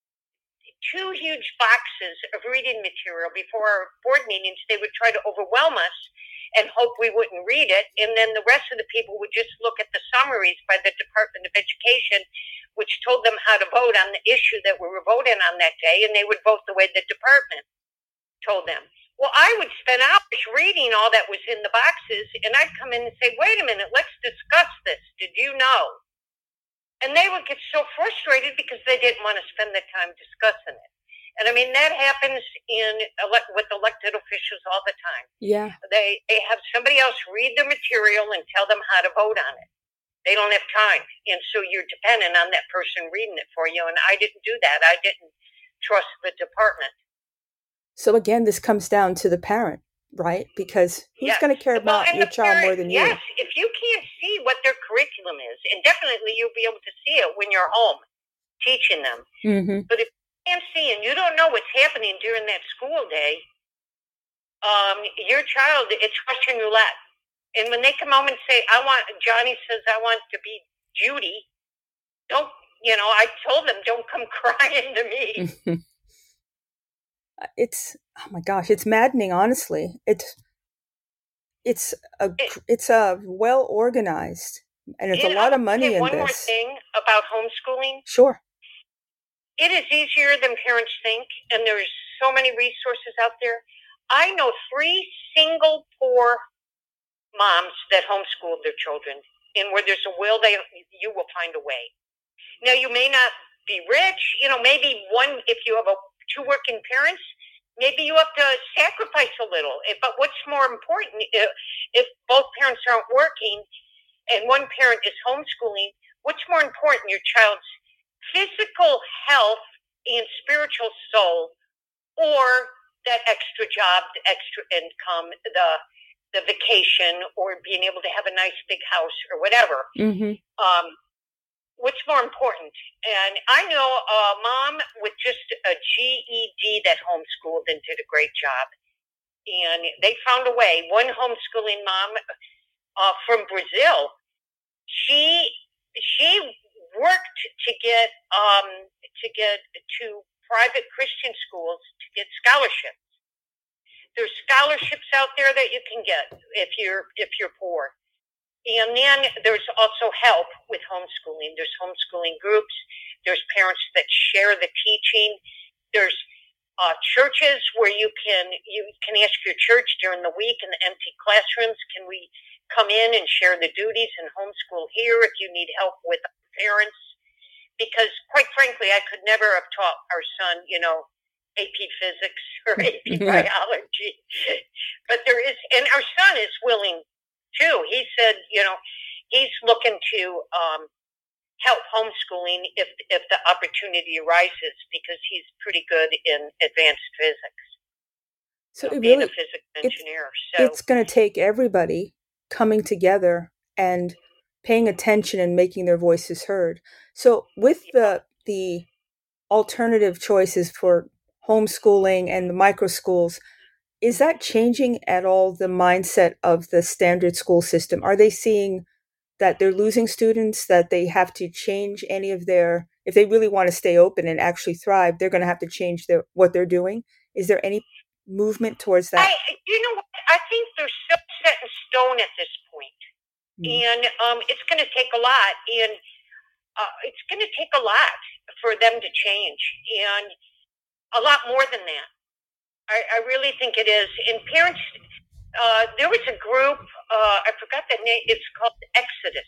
Speaker 3: two huge boxes of reading material before our board meetings. They would try to overwhelm us and hope we wouldn't read it. And then the rest of the people would just look at the summaries by the Department of Education, which told them how to vote on the issue that we were voting on that day, and they would vote the way the department told them. Well, I would spend hours reading all that was in the boxes, and I'd come in and say, wait a minute, let's discuss this. Did you know? And they would get so frustrated because they didn't want to spend the time discussing it. And I mean, that happens in elect, with elected officials all the time.
Speaker 2: Yeah.
Speaker 3: They, they have somebody else read the material and tell them how to vote on it. They don't have time. And so you're dependent on that person reading it for you. And I didn't do that. I didn't trust the department.
Speaker 2: So again, this comes down to the parent, right? Because who's
Speaker 3: yes.
Speaker 2: going to care about
Speaker 3: well,
Speaker 2: your child
Speaker 3: parent,
Speaker 2: more than you?
Speaker 3: Yes, if you can't see what their curriculum is, and definitely you'll be able to see it when you're home teaching them.
Speaker 2: Mm-hmm.
Speaker 3: But if you can't see and you don't know what's happening during that school day, um, your child, it's Russian roulette. And when they come home and say, I want, Johnny says, I want to be Judy, don't, you know, I told them, don't come crying to me.
Speaker 2: It's, oh my gosh, it's maddening, honestly. It's, it's a,
Speaker 3: it,
Speaker 2: it's a well organized, and it's a lot of money in
Speaker 3: one
Speaker 2: this.
Speaker 3: One more thing about homeschooling.
Speaker 2: Sure.
Speaker 3: It is easier than parents think, and there's so many resources out there. I know three single poor moms that homeschooled their children, and where there's a will, they you will find a way. Now, you may not be rich. You know, maybe one, if you have a, two working parents, maybe you have to sacrifice a little. But what's more important, if, if both parents aren't working and one parent is homeschooling, what's more important, your child's physical health and spiritual soul, or that extra job, the extra income, the the vacation, or being able to have a nice big house or whatever.
Speaker 2: Mm-hmm.
Speaker 3: Um, what's more important? And I know a mom with just a G E D that homeschooled and did a great job. And they found a way. One homeschooling mom uh, from Brazil, she she worked to get um, to get to private Christian schools to get scholarships. There's scholarships out there that you can get if you're if you're poor. And then there's also help with homeschooling. There's homeschooling groups. There's parents that share the teaching. There's uh, churches where you can you can ask your church during the week in the empty classrooms, can we come in and share the duties and homeschool here if you need help with parents? Because quite frankly, I could never have taught our son, you know, A P physics or A P biology. But there is, and our son is willing too. He said, you know, he's looking to um, help homeschooling if if the opportunity arises, because he's pretty good in advanced physics.
Speaker 2: So
Speaker 3: you know,
Speaker 2: it
Speaker 3: being
Speaker 2: really,
Speaker 3: a physics
Speaker 2: it's,
Speaker 3: engineer. So
Speaker 2: it's going to take everybody coming together and paying attention and making their voices heard. So with the the alternative choices for homeschooling and the micro schools, is that changing at all the mindset of the standard school system? Are they seeing that they're losing students, that they have to change any of their, if they really want to stay open and actually thrive, they're going to have to change their what they're doing? Is there any movement towards that?
Speaker 3: I, you know what? I think they're so set in stone at this point. Mm. And um, it's going to take a lot. And uh, it's going to take a lot for them to change. And a lot more than that. I, I really think it is. And parents, uh, there was a group, uh, I forgot the name, it's called Exodus.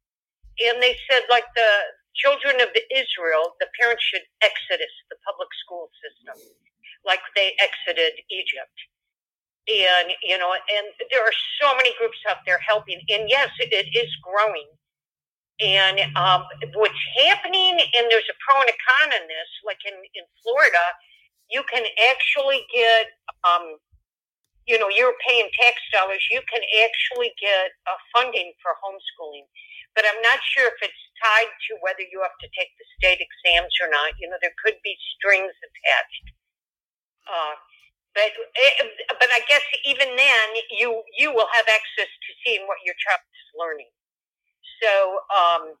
Speaker 3: And they said, like, the children of the Israel, the parents should exodus the public school system, like they exited Egypt. And, you know, and there are so many groups out there helping. And yes, it, it is growing. And um, what's happening, and there's a pro and a con in this, like in, in Florida, you can actually get, um, you know, you're paying tax dollars, you can actually get uh, funding for homeschooling. But I'm not sure if it's tied to whether you have to take the state exams or not. You know, there could be strings attached. Uh, but but I guess even then, you you will have access to seeing what your child is learning. So um,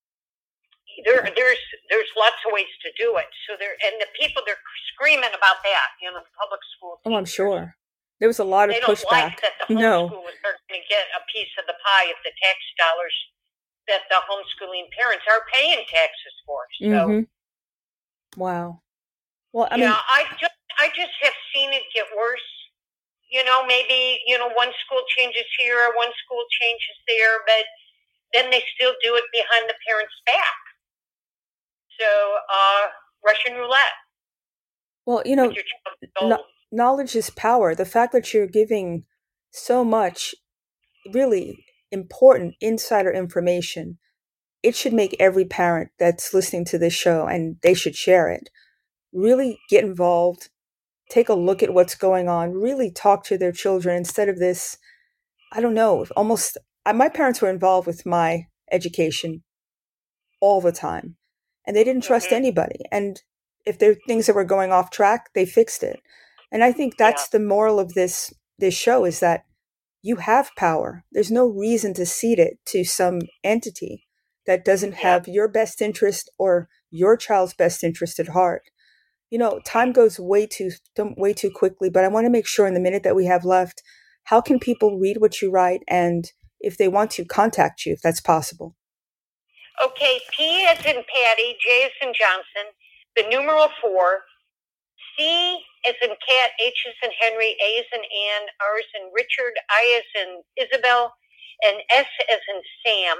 Speaker 3: there there's there's lots of ways to do it. So there and the people they're screaming about that. You know, the public school teachers.
Speaker 2: Oh, I'm sure there was a lot of
Speaker 3: they don't
Speaker 2: pushback.
Speaker 3: Like that the
Speaker 2: no,
Speaker 3: homeschoolers are going to get a piece of the pie of the tax dollars that the homeschooling parents are paying taxes for. So,
Speaker 2: mm-hmm. Wow. Well, I
Speaker 3: yeah,
Speaker 2: mean,
Speaker 3: I just I just have seen it get worse. You know, maybe you know one school changes here, one school changes there, but then they still do it behind the parents' back. So, uh, Russian roulette.
Speaker 2: Well, you know, no, knowledge is power. The fact that you're giving so much really important insider information, it should make every parent that's listening to this show, and they should share it, really get involved, take a look at what's going on, really talk to their children instead of this, I don't know, almost, my parents were involved with my education all the time, and they didn't trust mm-hmm. anybody. And if there were things that were going off track, they fixed it. And I think that's yeah. the moral of this this show, is that you have power. There's no reason to cede it to some entity that doesn't yeah. have your best interest or your child's best interest at heart. You know, time goes way too way too quickly, but I want to make sure in the minute that we have left, how can people read what you write, and if they want to, contact you, if that's possible?
Speaker 3: Okay, P as in Patty, J as in Johnson, the numeral four, C as in cat, H as in Henry, A as in Anne, R as in Richard, I as in Isabel, and S as in Sam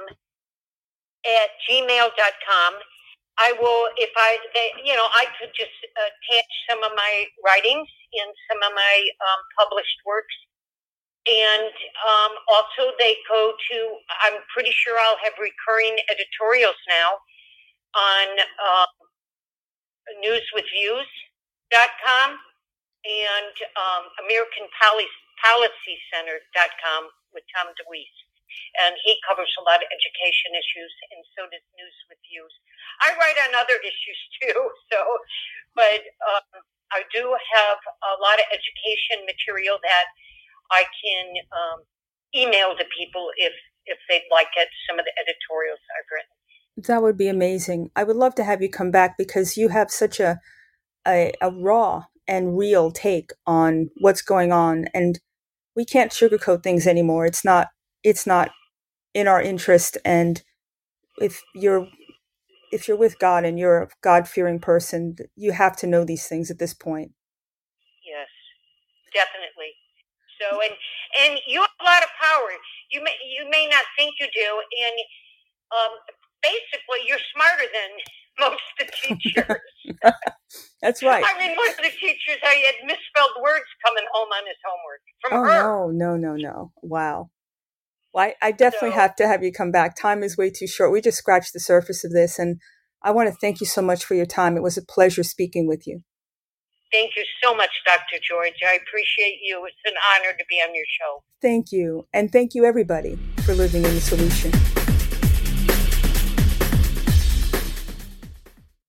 Speaker 3: at gmail dot com. I will, if I, they, you know, I could just attach some of my writings in some of my um, published works. And um, also they go to, I'm pretty sure I'll have recurring editorials now on uh, news with views dot com and um, American Policy Center dot com with Tom DeWeese. And he covers a lot of education issues, and so does News with Views. I write on other issues too, so, but um, I do have a lot of education material that I can um, email to people if, if they'd like it, some of the editorials I've written.
Speaker 2: That would be amazing. I would love to have you come back, because you have such a, a, a raw and real take on what's going on, and we can't sugarcoat things anymore. It's not it's not in our interest, and if you're if you're with God and you're a God-fearing person, you have to know these things at this point.
Speaker 3: Yes, definitely. So, and and you have a lot of power. You may you may not think you do, and um, basically you're smarter than most of the teachers.
Speaker 2: That's right.
Speaker 3: I mean, one of the teachers, I had misspelled words coming home on his homework from
Speaker 2: oh,
Speaker 3: her.
Speaker 2: Oh, no, no, no, no. Wow. Well, I, I definitely so, have to have you come back. Time is way too short. We just scratched the surface of this, and I want to thank you so much for your time. It was a pleasure speaking with you.
Speaker 3: Thank you so much, Doctor George. I appreciate you. It's an honor to be on your show.
Speaker 2: Thank you. And thank you, everybody, for living in the solution.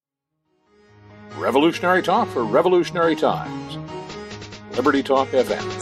Speaker 4: Revolutionary Talk for Revolutionary Times. Liberty Talk F M.